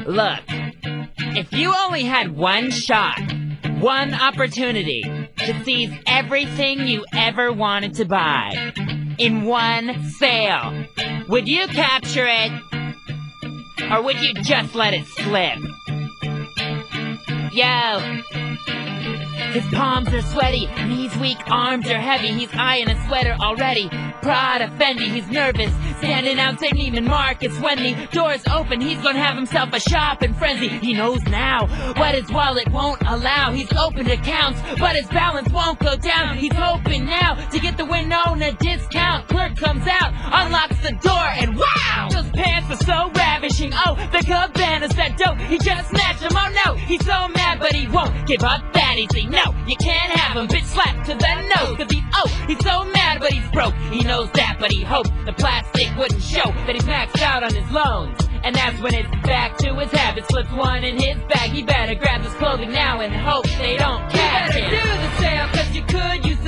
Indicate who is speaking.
Speaker 1: Look, if you only had one shot, one opportunity to seize everything you ever wanted to buy in one sale, would you capture it? Or would you just let it slip? Yo! His palms are sweaty, knees weak, arms are heavy. He's eyeing a sweater already. Prada, Fendi, he's nervous. Standing outside Neiman Marcus when the doors open. He's gonna have himself a shopping frenzy. He knows now what his wallet won't allow. He's opened accounts, but his balance won't go down. He's hoping now to get the Winona discount. Clerk comes out, unlocks the door, and wow! Those pants are so ravishing. Oh, the Cabana's that dope. He just snatched them. Oh no, he's so mad, but he won't give up that easy. No, you can't have him. Bitch slap to the nose. Cause he's so mad, but he's broke. He knows that, but he hoped the plastic wouldn't show that he's maxed out on his loans. And that's when it's back to his habits. Slips one in his bag. He better grab his clothing now and hope they don't catch him. You better do the sale, cause you could use